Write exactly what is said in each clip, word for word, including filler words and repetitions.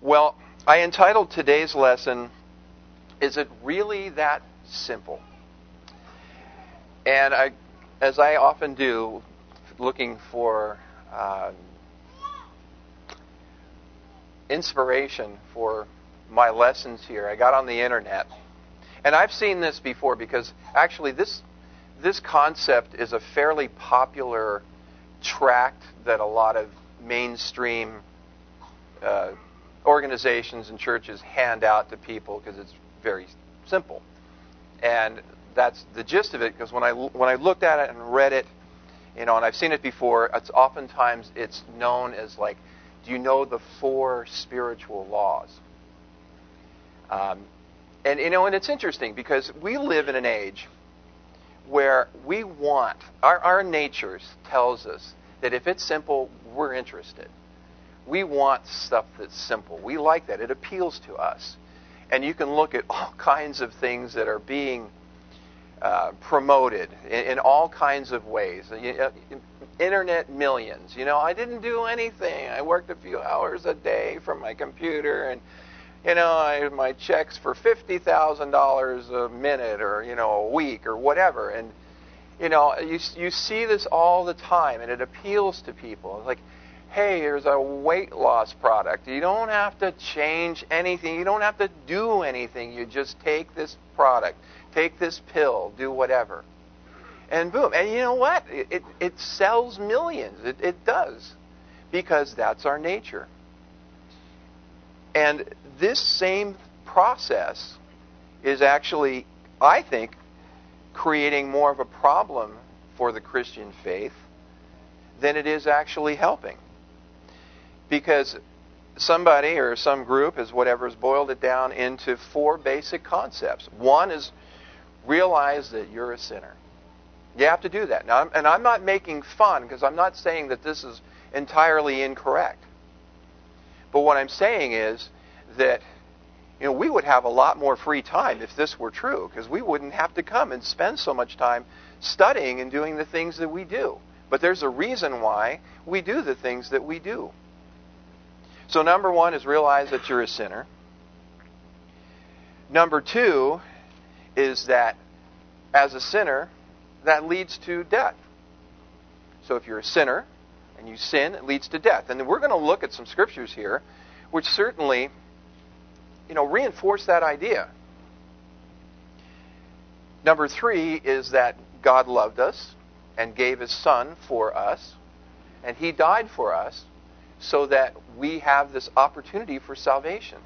Well, I entitled today's lesson, Is It Really That Simple? And I, as I often do, looking for uh, inspiration for my lessons here, I got on the internet. And I've seen this before because actually this this concept is a fairly popular tract that a lot of mainstream uh, organizations and churches hand out to people because it's very simple. And that's the gist of it, because when I when I looked at it and read it, you know, and I've seen it before, it's oftentimes it's known as like, do you know the four spiritual laws? Um, and you know, and it's interesting because we live in an age where we want, our, our natures tells us that if it's simple, we're interested. We want stuff that's simple. We like that. It appeals to us. And you can look at all kinds of things that are being uh, promoted in, in all kinds of ways. Internet millions. You know, I didn't do anything. I worked a few hours a day from my computer, and you know, I, my checks for fifty thousand dollars a minute, or you know, a week, or whatever. And you know, you you see this all the time, and it appeals to people. It's like, hey, here's a weight loss product. You don't have to change anything. You don't have to do anything. You just take this product, take this pill, do whatever. And boom. And you know what? It, it, it sells millions. It, it does. Because that's our nature. And this same process is actually, I think, creating more of a problem for the Christian faith than it is actually helping. Because somebody or some group has whatever has boiled it down into four basic concepts. One is realize that you're a sinner. You have to do that. Now, and I'm not making fun, because I'm not saying that this is entirely incorrect. But what I'm saying is that, you know, we would have a lot more free time if this were true, because we wouldn't have to come and spend so much time studying and doing the things that we do. But there's a reason why we do the things that we do. So number one is realize that you're a sinner. Number two is that as a sinner, that leads to death. So if you're a sinner and you sin, it leads to death. And we're going to look at some scriptures here which certainly, you know, reinforce that idea. Number three is that God loved us and gave His Son for us, and He died for us so that we have this opportunity for salvation.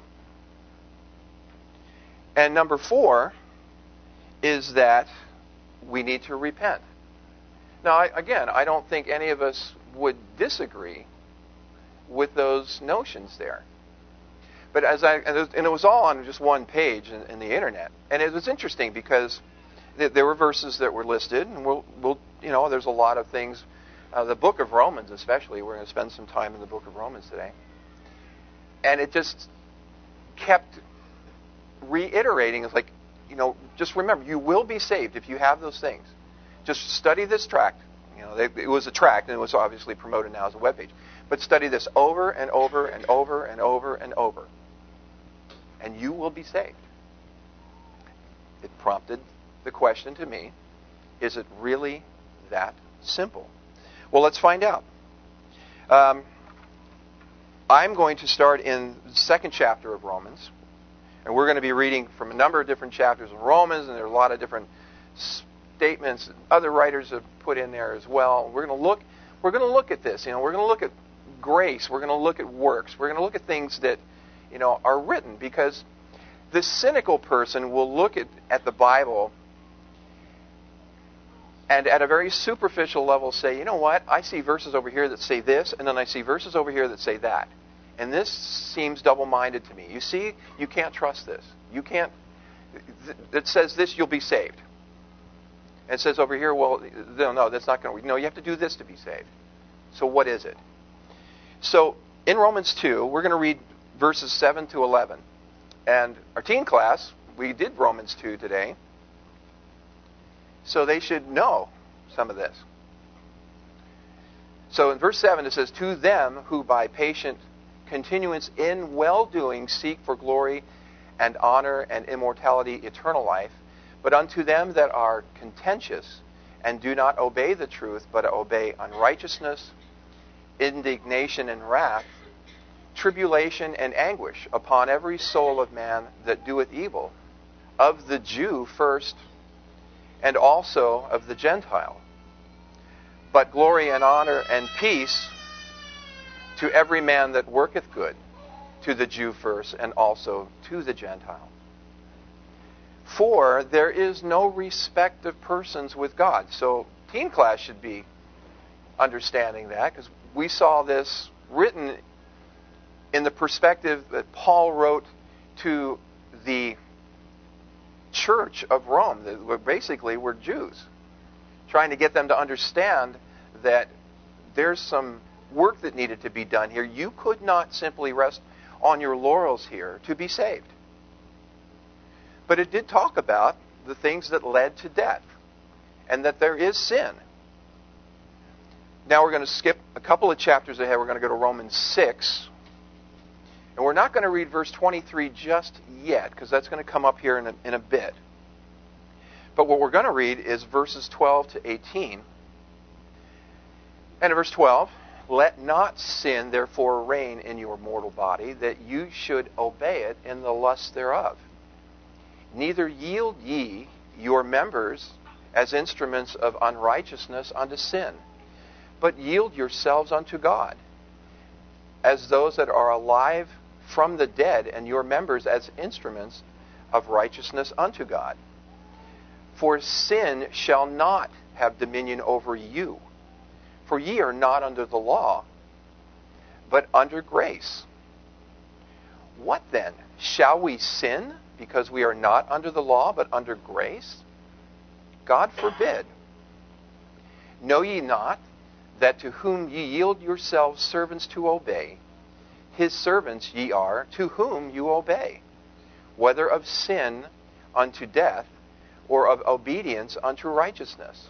And number four is that we need to repent. Now, I, again, I don't think any of us would disagree with those notions there. But as I, and it was all on just one page in, in the internet. And it was interesting because there were verses that were listed, and we'll, we'll you know, there's a lot of things. Uh, the book of Romans especially, we're going to spend some time in the book of Romans today. And it just kept reiterating. It's like, you know, just remember, you will be saved if you have those things. Just study this tract. You know, they, it was a tract, and it was obviously promoted now as a webpage. But study this over and over and over and over and over. And you will be saved. It prompted the question to me, is it really that simple? Well, let's find out. Um, I'm going to start in the second chapter of Romans. And we're going to be reading from a number of different chapters of Romans, and there are a lot of different statements that other writers have put in there as well. We're going to look we're going to look at this. You know, we're going to look at grace, we're going to look at works, we're going to look at things that, you know, are written, because the cynical person will look at, at the Bible and at a very superficial level say, you know what, I see verses over here that say this, and then I see verses over here that say that. And this seems double-minded to me. You see, you can't trust this. You can't, it says this, you'll be saved. And it says over here, well, no, no, that's not going to, no, you have to do this to be saved. So what is it? So in Romans two, we're going to read verses seven to eleven. And our teen class, we did Romans two today. So they should know some of this. So in verse seven it says, to them who by patient continuance in well-doing seek for glory and honor and immortality, eternal life. But unto them that are contentious and do not obey the truth, but obey unrighteousness, indignation and wrath, tribulation and anguish upon every soul of man that doeth evil, of the Jew first, and also of the Gentile. But glory and honor and peace to every man that worketh good, to the Jew first, and also to the Gentile. For there is no respect of persons with God. So teen class should be understanding that, because we saw this written in the perspective that Paul wrote to the church of Rome, that basically were Jews, trying to get them to understand that there's some work that needed to be done here. You could not simply rest on your laurels here to be saved. But it did talk about the things that led to death, and that there is sin. Now we're going to skip a couple of chapters ahead. We're going to go to Romans six. And we're not going to read verse twenty-three just yet, because that's going to come up here in a, in a bit. But what we're going to read is verses twelve to eighteen. And in verse twelve, let not sin therefore reign in your mortal body, that you should obey it in the lust thereof. Neither yield ye your members as instruments of unrighteousness unto sin, but yield yourselves unto God, as those that are alive from the dead, and your members as instruments of righteousness unto God. For sin shall not have dominion over you, for ye are not under the law, but under grace. What then? Shall we sin because we are not under the law, but under grace? God forbid. Know ye not that to whom ye yield yourselves servants to obey, his servants ye are, to whom you obey, whether of sin unto death, or of obedience unto righteousness?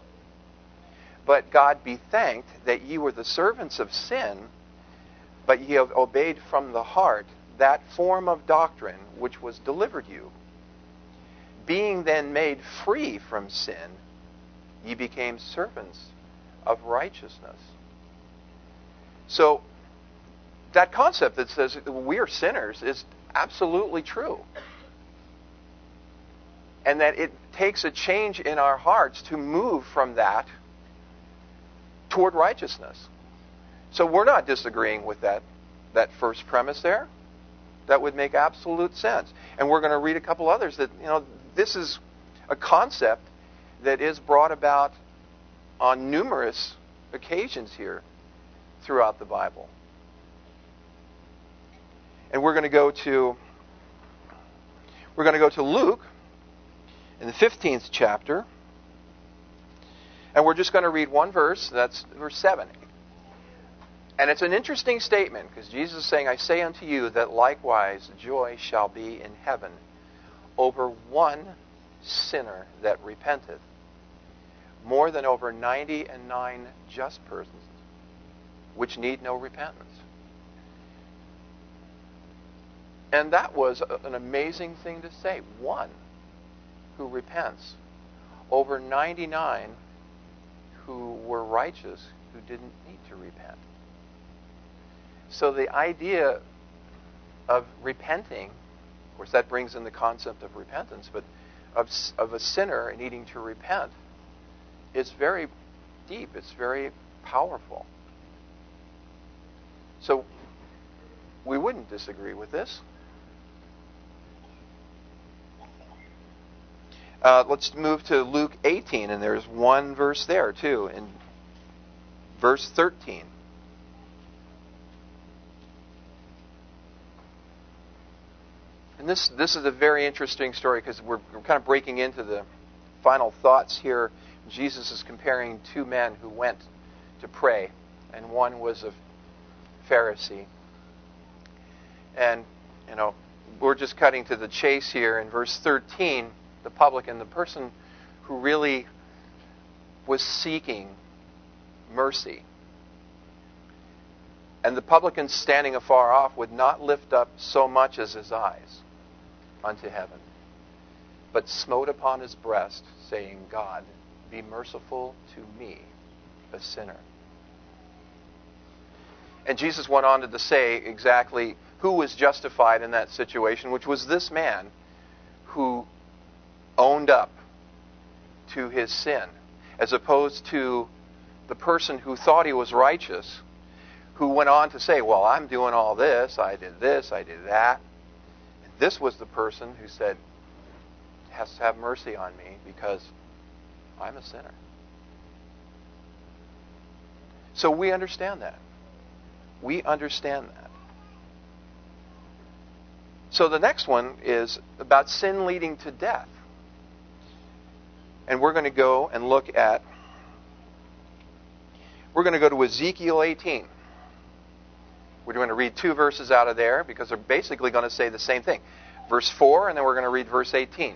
But God be thanked that ye were the servants of sin, but ye have obeyed from the heart that form of doctrine which was delivered you. Being then made free from sin, ye became servants of righteousness. So, that concept that says we are sinners is absolutely true. And that it takes a change in our hearts to move from that toward righteousness. So we're not disagreeing with that, that first premise there. That would make absolute sense. And we're going to read a couple others that, you know, this is a concept that is brought about on numerous occasions here throughout the Bible. And we're going to go to we're going to go to Luke in the fifteenth chapter. And we're just going to read one verse, that's verse seven. And it's an interesting statement, because Jesus is saying, I say unto you that likewise joy shall be in heaven over one sinner that repenteth, more than over ninety and nine just persons, which need no repentance. And that was an amazing thing to say. One who repents over ninety-nine who were righteous, who didn't need to repent. So the idea of repenting, of course that brings in the concept of repentance, but of, of a sinner needing to repent, is very deep, it's very powerful. So we wouldn't disagree with this. Uh, let's move to Luke eighteen, and there's one verse there too, in verse thirteen. And this this is a very interesting story, because we're, we're kind of breaking into the final thoughts here. Jesus is comparing two men who went to pray, and one was a Pharisee. And, you know, we're just cutting to the chase here in verse thirteen. The publican, the person who really was seeking mercy, And the publican standing afar off would not lift up so much as his eyes unto heaven, but smote upon his breast, saying, God, be merciful to me, a sinner. And Jesus went on to say exactly who was justified in that situation, which was this man who owned up to his sin, as opposed to the person who thought he was righteous, who went on to say, well, I'm doing all this, I did this, I did that. And this was the person who said, has to have mercy on me because I'm a sinner. So we understand that. We understand that. So the next one is about sin leading to death. And we're going to go and look at, we're going to go to Ezekiel eighteen. We're going to read two verses out of there because they're basically going to say the same thing. Verse four, and then we're going to read verse eighteen.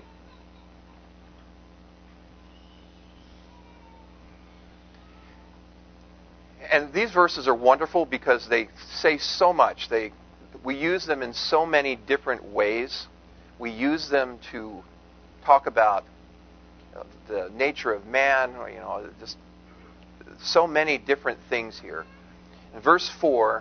And these verses are wonderful because they say so much. They, we use them in so many different ways. We use them to talk about uh, the nature of man, or, you know, just so many different things here. In verse four,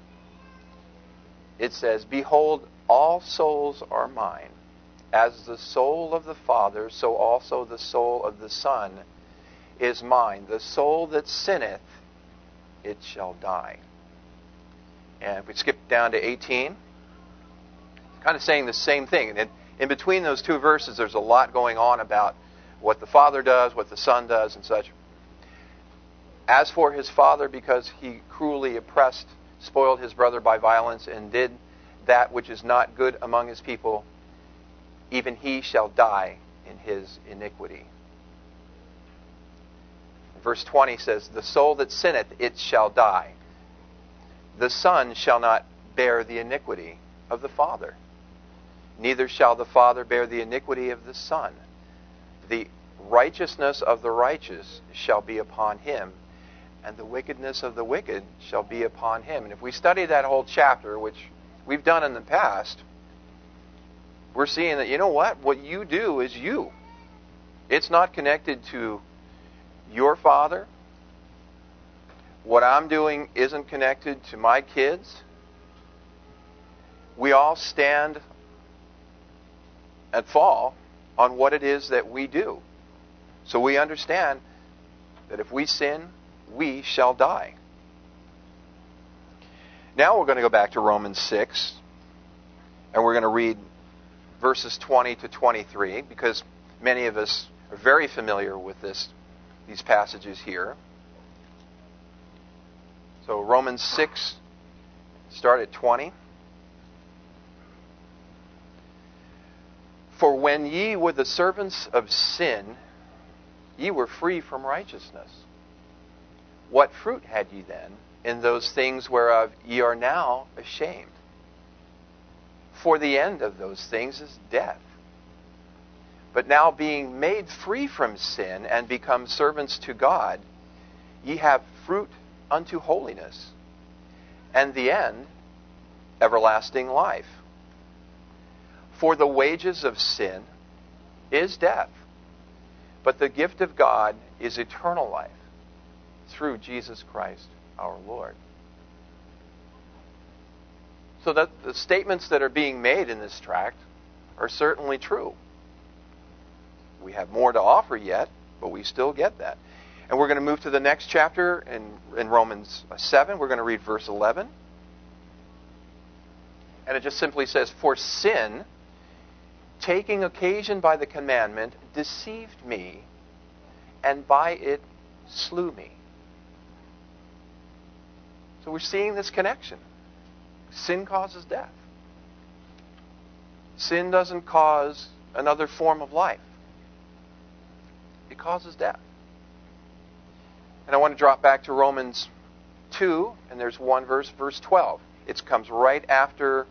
it says, Behold, all souls are mine. As the soul of the Father, so also the soul of the Son is mine. The soul that sinneth, it shall die. And if we skip down to eighteen, kind of saying the same thing. And in, in between those two verses, there's a lot going on about what the Father does, what the Son does, and such. As for his father, because he cruelly oppressed, spoiled his brother by violence, and did that which is not good among his people, even he shall die in his iniquity. Verse twenty says, The soul that sinneth, it shall die. The Son shall not bear the iniquity of the Father, neither shall the Father bear the iniquity of the Son. The righteousness of the righteous shall be upon him, and the wickedness of the wicked shall be upon him. And if we study that whole chapter, which we've done in the past, we're seeing that, you know what? What you do is you. It's not connected to your father. What I'm doing isn't connected to my kids. We all stand and fall on what it is that we do. So we understand that if we sin, we shall die. Now we're going to go back to Romans six, and we're going to read verses twenty to twenty-three, because many of us are very familiar with this, these passages here. So Romans six, start at twenty. For when ye were the servants of sin, ye were free from righteousness. What fruit had ye then in those things whereof ye are now ashamed? For the end of those things is death. But now being made free from sin and become servants to God, ye have fruit unto holiness, and the end, everlasting life. For the wages of sin is death, but the gift of God is eternal life through Jesus Christ our Lord. So that the statements that are being made in this tract are certainly true. We have more to offer yet, but we still get that. And we're going to move to the next chapter in, in Romans seven. We're going to read verse eleven. And it just simply says, For sin, taking occasion by the commandment, deceived me, and by it slew me. So we're seeing this connection. Sin causes death. Sin doesn't cause another form of life. It causes death. And I want to drop back to Romans two, and there's one verse, verse twelve. It comes right after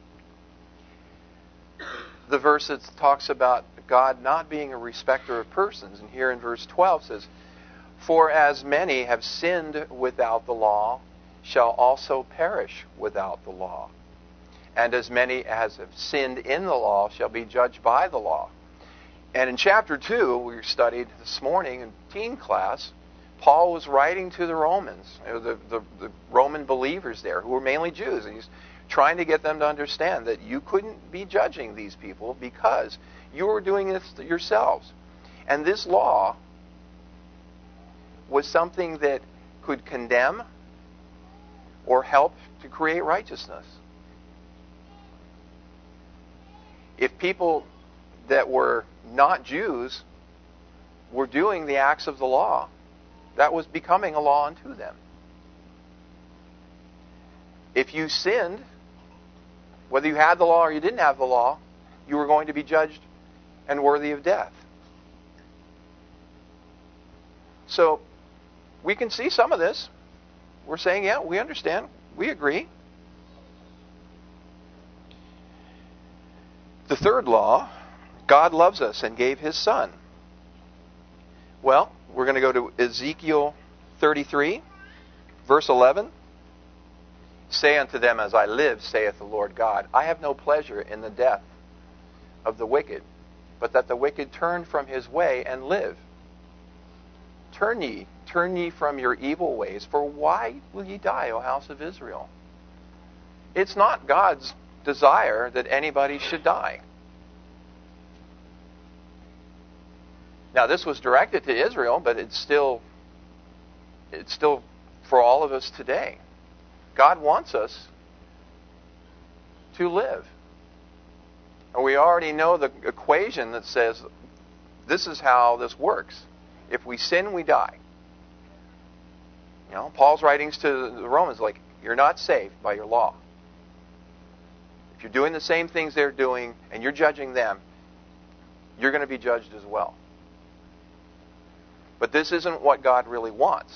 the verse that talks about God not being a respecter of persons. And here in verse twelve says, For as many have sinned without the law shall also perish without the law. And as many as have sinned in the law shall be judged by the law. And in chapter two, we studied this morning in teen class, Paul was writing to the Romans, you know, the, the, the Roman believers there, who were mainly Jews. And he's trying to get them to understand that you couldn't be judging these people because you were doing this yourselves. And this law was something that could condemn or help to create righteousness. If people that were not Jews were doing the acts of the law, that was becoming a law unto them. If you sinned, whether you had the law or you didn't have the law, you were going to be judged and worthy of death. So, we can see some of this. We're saying, yeah, we understand. We agree. The third law, God loves us and gave His Son. Well, we're going to go to Ezekiel thirty-three, verse eleven. Say unto them, as I live, saith the Lord God, I have no pleasure in the death of the wicked, but that the wicked turn from his way and live. Turn ye, turn ye from your evil ways, for why will ye die, O house of Israel? It's not God's desire that anybody should die. Now, this was directed to Israel, but it's still, it's still for all of us today. God wants us to live. And we already know the equation that says this is how this works. If we sin, we die. You know, Paul's writings to the Romans like, you're not saved by your law. If you're doing the same things they're doing and you're judging them, you're going to be judged as well. But this isn't what God really wants.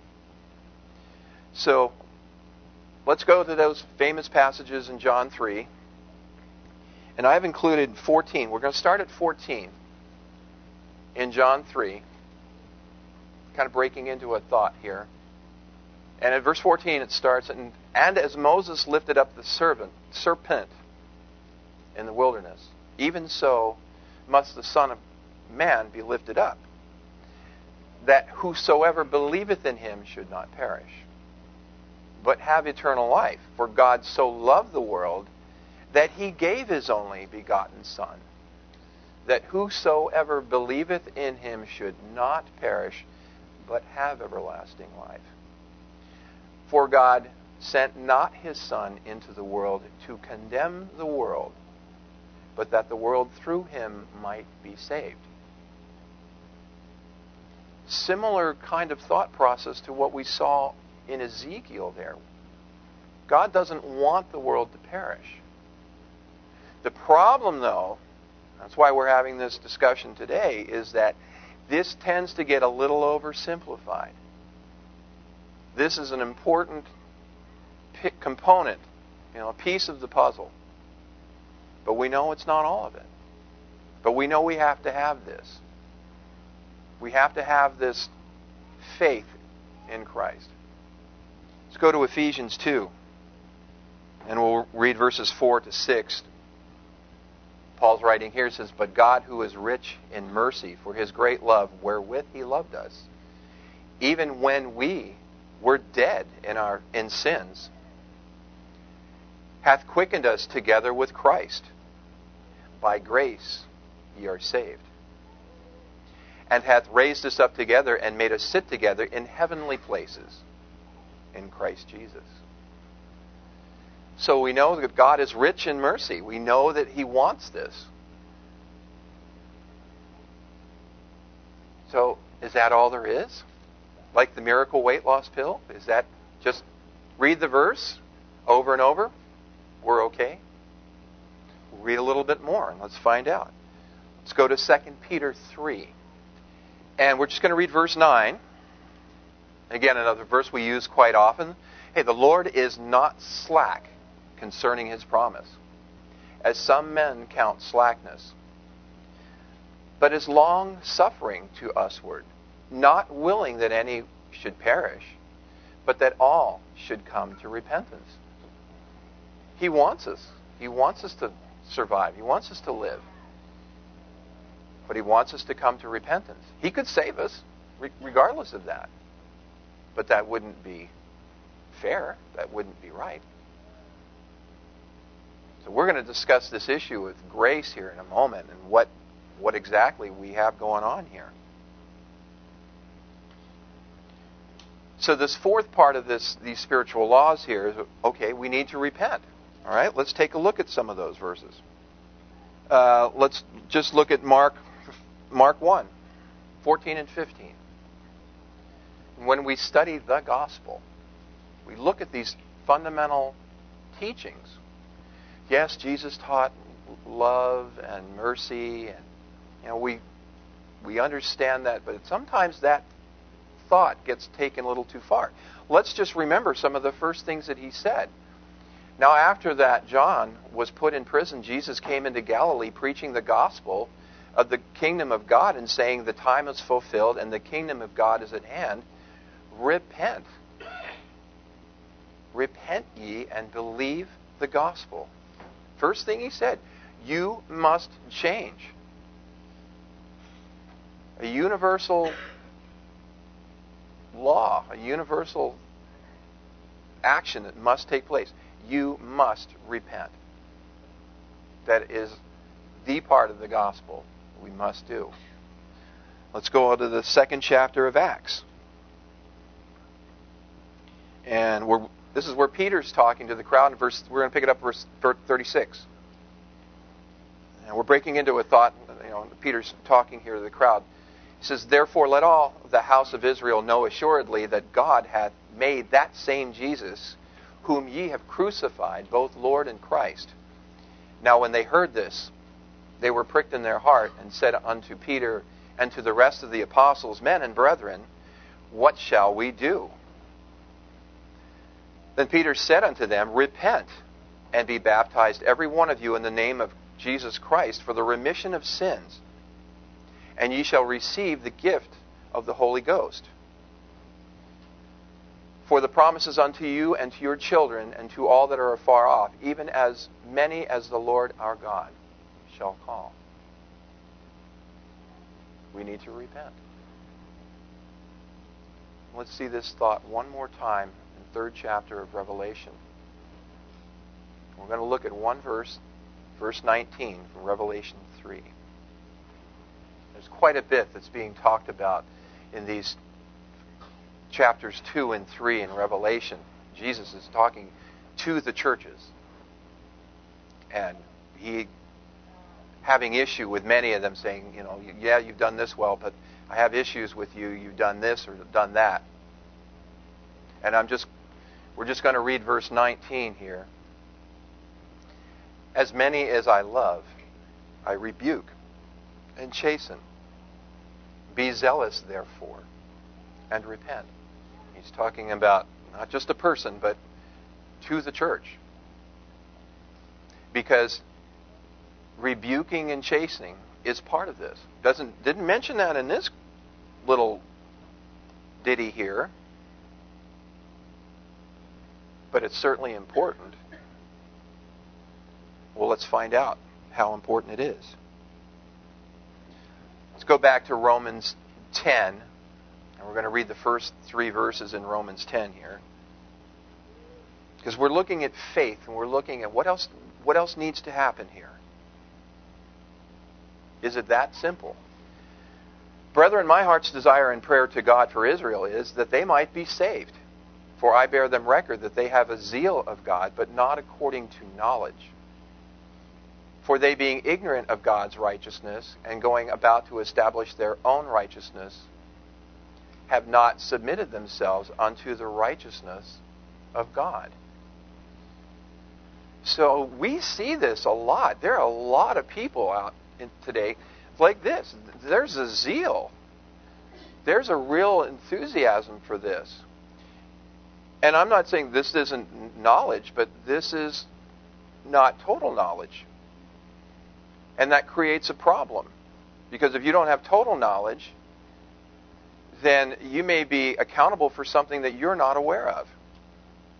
So, let's go to those famous passages in John three. And I've included fourteen. We're going to start at fourteen in John three. Kind of breaking into a thought here. And at verse fourteen it starts, and, and as Moses lifted up the servant, serpent in the wilderness, even so must the Son of Man be lifted up, that whosoever believeth in him should not perish, but have eternal life. For God so loved the world that he gave his only begotten Son, that whosoever believeth in him should not perish, but have everlasting life. For God sent not his Son into the world to condemn the world, but that the world through him might be saved. Similar kind of thought process to what we saw in Ezekiel there. God doesn't want the world to perish. The problem, though, that's why we're having this discussion today, is that this tends to get a little oversimplified. This is an important p- component, you know, a piece of the puzzle. But we know it's not all of it. But we know we have to have this. We have to have this faith in Christ. Let's go to Ephesians two. And we'll read verses four to six. Paul's writing here says, But God, who is rich in mercy, for his great love wherewith he loved us, even when we were dead in our in sins, hath quickened us together with Christ. By grace ye are saved. And hath raised us up together and made us sit together in heavenly places in Christ Jesus. So we know that God is rich in mercy. We know that he wants this. So is that all there is? Like the miracle weight loss pill? Is that just read the verse over and over? We're okay? We'll read a little bit more and let's find out. Let's go to Second Peter three. And we're just going to read verse nine. Again, another verse we use quite often. Hey, the Lord is not slack concerning his promise, as some men count slackness, but is long-suffering to usward, not willing that any should perish, but that all should come to repentance. He wants us. He wants us to survive. He wants us to live. But he wants us to come to repentance. He could save us regardless of that. But that wouldn't be fair. That wouldn't be right. So we're going to discuss this issue with grace here in a moment and what, what exactly we have going on here. So this fourth part of this, these spiritual laws here is, okay, we need to repent. All right, let's take a look at some of those verses. Uh, let's just look at Mark, Mark one, fourteen and fifteen. When we study the gospel, we look at these fundamental teachings. Yes, Jesus taught love and mercy, and you know we we understand that, but sometimes that thought gets taken a little too far. Let's just remember some of the first things that he said. Now, after that, John was put in prison. Jesus came into Galilee preaching the gospel of the kingdom of God and saying, the time is fulfilled and the kingdom of God is at hand. Repent. Repent ye and believe the gospel. First thing he said, you must change. A universal law, a universal action that must take place. You must repent. That is the part of the gospel we must do. Let's go on to the second chapter of Acts. And we're, this is where Peter's talking to the crowd. In verse, we're going to pick it up verse thirty-six. And we're breaking into a thought. You know, Peter's talking here to the crowd. He says, therefore let all the house of Israel know assuredly that God hath made that same Jesus, whom ye have crucified, both Lord and Christ. Now when they heard this, they were pricked in their heart, and said unto Peter and to the rest of the apostles, men and brethren, what shall we do? Then Peter said unto them, repent, and be baptized every one of you in the name of Jesus Christ for the remission of sins, and ye shall receive the gift of the Holy Ghost. For the promises unto you and to your children and to all that are afar off, even as many as the Lord our God shall call. We need to repent. Let's see this thought one more time in the third chapter of Revelation. We're going to look at one verse, verse nineteen from Revelation three. There's quite a bit that's being talked about in these chapters two and three in Revelation. Jesus is talking to the churches. And he having issue with many of them, saying, you know, yeah, you've done this well, but I have issues with you. You've done this or done that. And I'm just, we're just going to read verse nineteen here. As many as I love, I rebuke and chasten. Be zealous, therefore, and repent. He's talking about not just a person, but to the church. Because rebuking and chastening is part of this. Doesn't didn't mention that in this little ditty here, but it's certainly important. Well, let's find out how important it is. Let's go back to Romans ten, and we're going to read the first three verses in Romans ten here. Because we're looking at faith, and we're looking at what else what else needs to happen here. Is it that simple? Brethren, my heart's desire and prayer to God for Israel is that they might be saved. For I bear them record that they have a zeal of God, but not according to knowledge. For they, being ignorant of God's righteousness, and going about to establish their own righteousness, have not submitted themselves unto the righteousness of God. So we see this a lot. There are a lot of people out in today like this. There's a zeal. There's a real enthusiasm for this. And I'm not saying this isn't knowledge, but this is not total knowledge. And that creates a problem. Because if you don't have total knowledge, then you may be accountable for something that you're not aware of.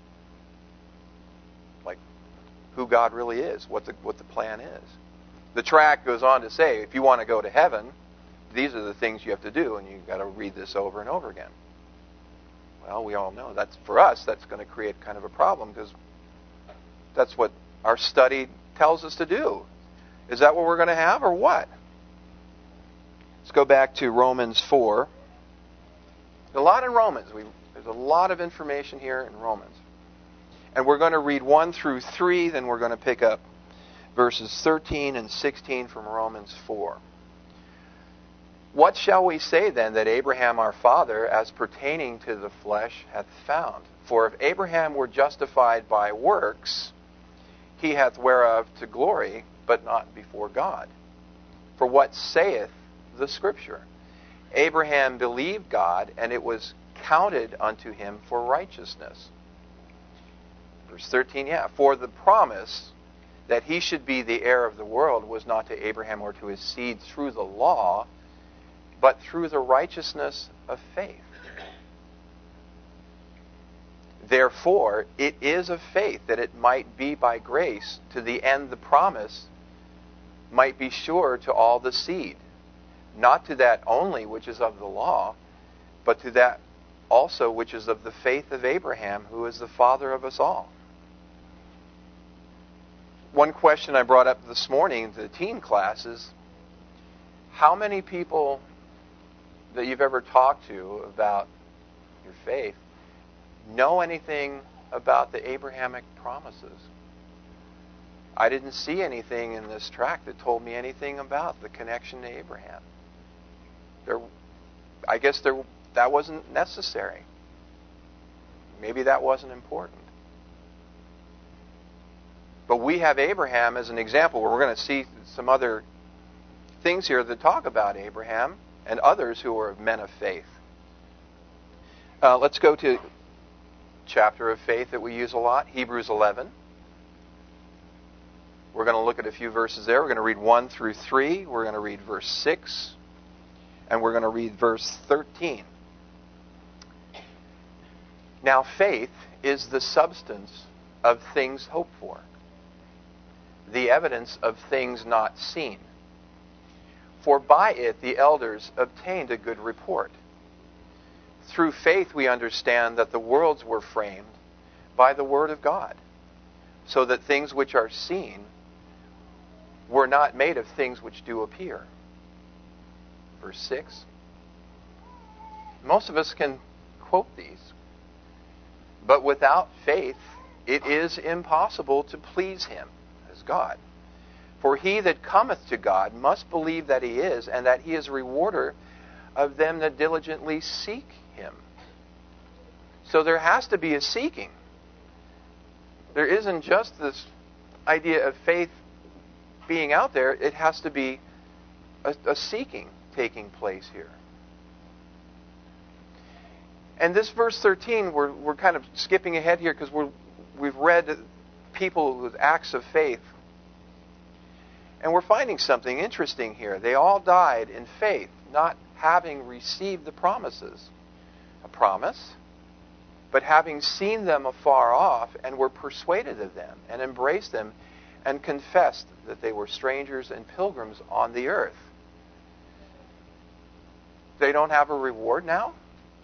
who God really is, what the what the plan is. The tract goes on to say, if you want to go to heaven, these are the things you have to do, and you've got to read this over and over again. Well, we all know that's, for us, that's going to create kind of a problem, because that's what our study tells us to do. Is that what we're going to have, or what? Let's go back to Romans four. There's a lot in Romans. We, there's a lot of information here in Romans. And we're going to read one through three, then we're going to pick up verses thirteen and sixteen from Romans four. What shall we say then that Abraham our father, as pertaining to the flesh, hath found? For if Abraham were justified by works, he hath whereof to glory, but not before God. For what saith the Scripture? Abraham believed God, and it was counted unto him for righteousness. Verse thirteen, yeah. For the promise that he should be the heir of the world was not to Abraham or to his seed through the law, but through the righteousness of faith. Therefore, it is of faith that it might be by grace, to the end the promise might be sure to all the seed, not to that only which is of the law, but to that also which is of the faith of Abraham, who is the father of us all. One question I brought up this morning to the teen class is, how many people that you've ever talked to about your faith know anything about the Abrahamic promises? I didn't see anything in this tract that told me anything about the connection to Abraham. There, I guess there, that wasn't necessary. Maybe that wasn't important. But we have Abraham as an example, where we're going to see some other things here that talk about Abraham and others who are men of faith. Uh, let's go to chapter of faith that we use a lot, Hebrews eleven. We're going to look at a few verses there. We're going to read one through three. We're going to read verse six. And we're going to read verse thirteen. Now faith is the substance of things hoped for, the evidence of things not seen. For by it the elders obtained a good report. Through faith we understand that the worlds were framed by the word of God, so that things which are seen were not made of things which do appear. Verse six. Most of us can quote these. But without faith it is impossible to please him, as God. For he that cometh to God must believe that he is, and that he is a rewarder of them that diligently seek him. So there has to be a seeking. There isn't just this idea of faith being out there. It has to be a, a seeking taking place here. And this verse thirteen, we're we're kind of skipping ahead here because we're we've read people with acts of faith. And we're finding something interesting here. They all died in faith, not having received the promises. A promise, but having seen them afar off, and were persuaded of them, and embraced them, and confessed that they were strangers and pilgrims on the earth. They don't have a reward now?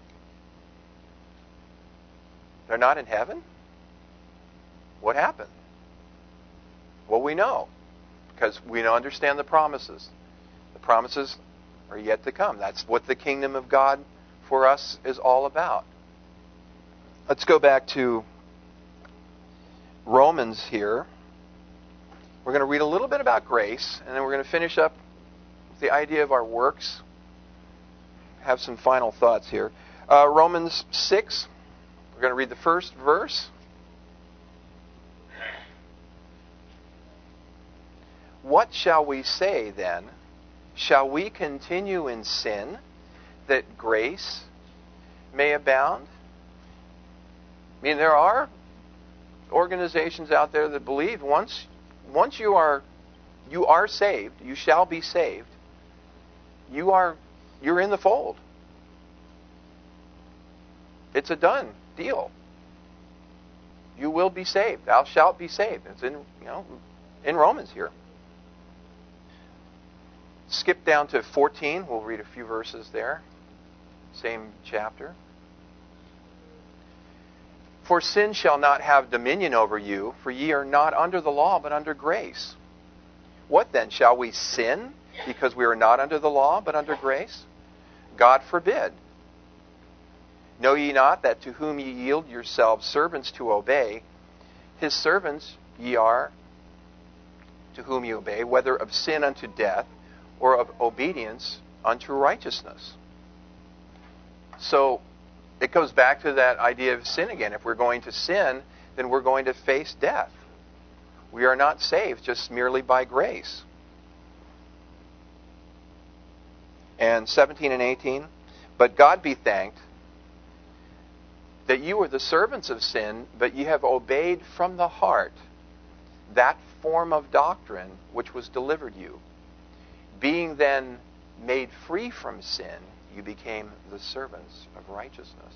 They're not in heaven? What happened? Well, we know, because we understand the promises. The promises are yet to come. That's what the kingdom of God for us is all about. Let's go back to Romans here. We're going to read a little bit about grace, and then we're going to finish up with the idea of our works. Have some final thoughts here. Uh, Romans six. We're going to read the first verse. What shall we say then? Shall we continue in sin that grace may abound? I mean, there are organizations out there that believe once once you are you are saved, you shall be saved. You are you're in the fold. It's a done deal. you will be saved. Thou shalt be saved. It's in, you know, in Romans here. Skip down to fourteen. We'll read a few verses there. Same chapter. For sin shall not have dominion over you, for ye are not under the law, but under grace. What then? Shall we sin because we are not under the law, but under grace? God forbid. Know ye not that to whom ye yield yourselves servants to obey, his servants ye are to whom ye obey, whether of sin unto death, or of obedience unto righteousness. So it goes back to that idea of sin again. If we're going to sin, then we're going to face death. We are not saved just merely by grace. And seventeen and eighteen, but God be thanked that you were the servants of sin, but ye have obeyed from the heart that form of doctrine which was delivered you. Being then made free from sin, you became the servants of righteousness.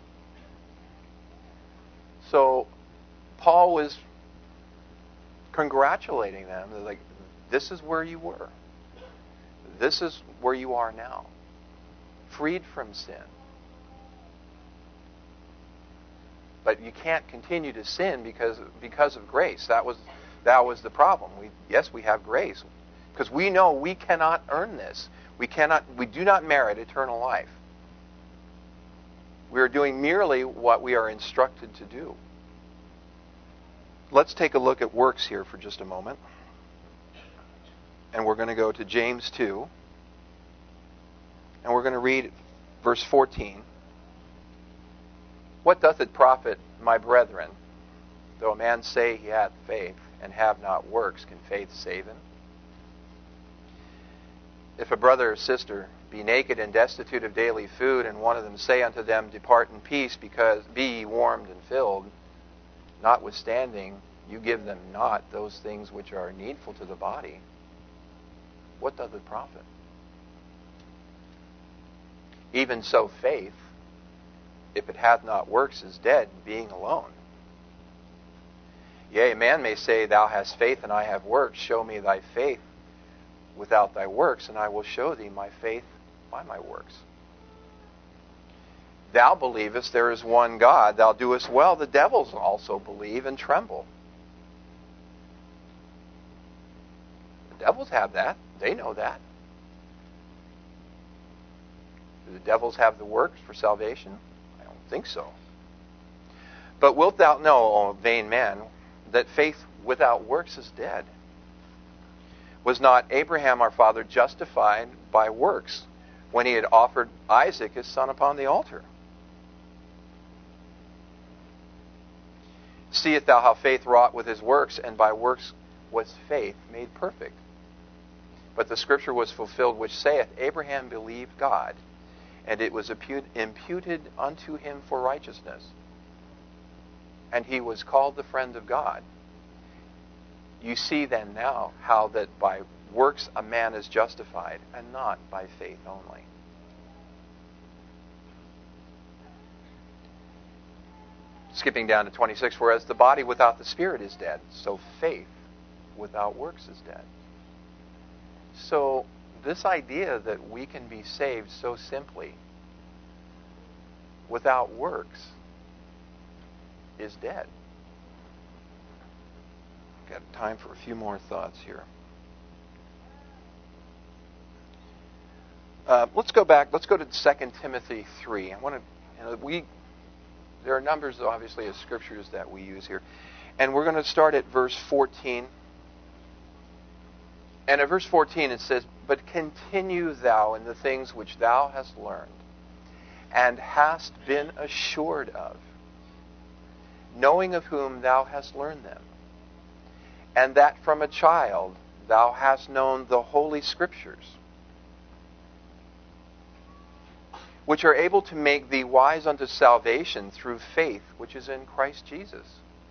So Paul was congratulating them. They're like, this is where you were. This is where you are now. Freed from sin. But you can't continue to sin because because of grace. That was that was the problem. We yes, we have grace. Because we know we cannot earn this. We cannot we do not merit eternal life. We are doing merely what we are instructed to do. Let's take a look at works here for just a moment. And we're going to go to James two. And we're going to read verse fourteen. What doth it profit, my brethren, though a man say he hath faith, and have not works, can faith save him? If a brother or sister be naked and destitute of daily food, and one of them say unto them, Depart in peace, because be ye warmed and filled, notwithstanding you give them not those things which are needful to the body, what doth it profit? Even so faith, if it hath not works, is dead, being alone. Yea, a man may say, Thou hast faith, and I have works. Show me thy faith without thy works, and I will show thee my faith by my works. Thou believest there is one God. Thou doest well. The devils also believe and tremble. The devils have that. They know that. Do the devils have the works for salvation? I don't think so. But wilt thou know, O vain man, that faith without works is dead? Was not Abraham our father justified by works when he had offered Isaac his son upon the altar? Seest thou how faith wrought with his works, and by works was faith made perfect? But the scripture was fulfilled which saith, Abraham believed God, and it was imputed unto him for righteousness. And he was called the friend of God. You see then now how that by works a man is justified, and not by faith only. Skipping down to twenty-six, whereas the body without the spirit is dead, so faith without works is dead. So this idea that we can be saved so simply without works is dead. Got time for a few more thoughts here. Uh, let's go back. Let's go to Second Timothy three. I want to. You know, we there are numbers, obviously, of scriptures that we use here, and we're going to start at verse fourteen. And at verse fourteen it says, But continue thou in the things which thou hast learned, and hast been assured of, knowing of whom thou hast learned them, and that from a child thou hast known the holy scriptures, which are able to make thee wise unto salvation through faith which is in Christ Jesus.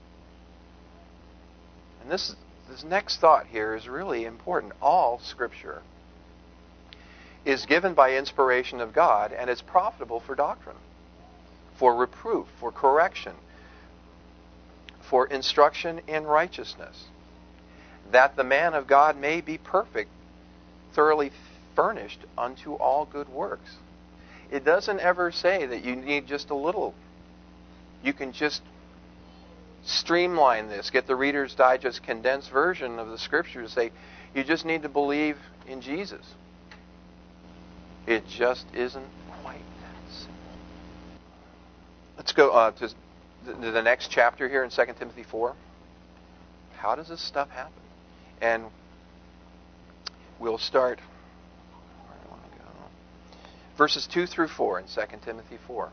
And this This next thought here is really important. All Scripture is given by inspiration of God, and is profitable for doctrine, for reproof, for correction, for instruction in righteousness, that the man of God may be perfect, thoroughly furnished unto all good works. It doesn't ever say that you need just a little. You can just streamline this, get the Reader's Digest condensed version of the Scriptures, say you just need to believe in Jesus. It just isn't quite that simple. Let's go uh, to the, the next chapter here in Second Timothy four. How does this stuff happen? And we'll start, where do I want to go? Verses two through four in Second Timothy four.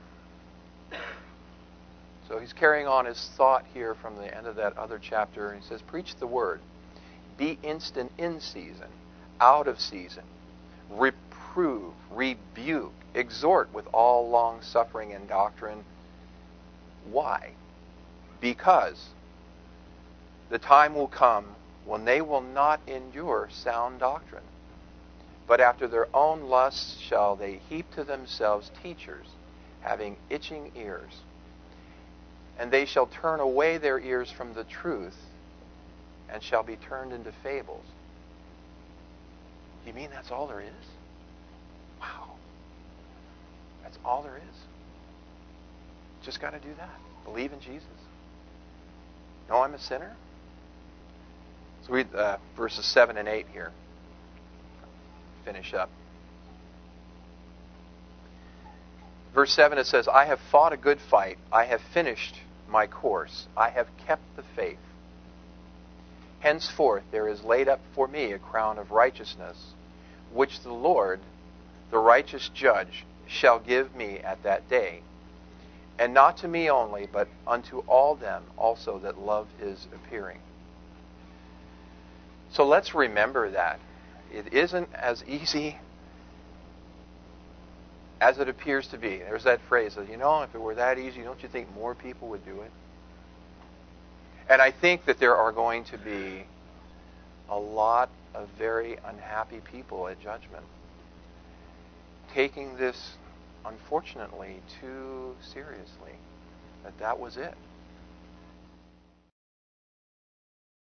So he's carrying on his thought here from the end of that other chapter. He says, preach the word. Be instant in season, out of season. Reprove, rebuke, exhort with all long suffering and doctrine. Why? Because the time will come when they will not endure sound doctrine, but after their own lusts shall they heap to themselves teachers, having itching ears. And they shall turn away their ears from the truth, and shall be turned into fables. You mean that's all there is? Wow. That's all there is. Just got to do that. Believe in Jesus. Know I'm a sinner? So read uh, verses seven and eight here. Finish up. Verse seven, it says, I have fought a good fight. I have finished my course. I have kept the faith. Henceforth there is laid up for me a crown of righteousness, which the Lord, the righteous judge, shall give me at that day. And not to me only, but unto all them also that love his appearing. So let's remember that. It isn't as easy as it appears to be. There's that phrase that, you know, if it were that easy, don't you think more people would do it? And I think that there are going to be a lot of very unhappy people at judgment, taking this, unfortunately, too seriously. That that was it.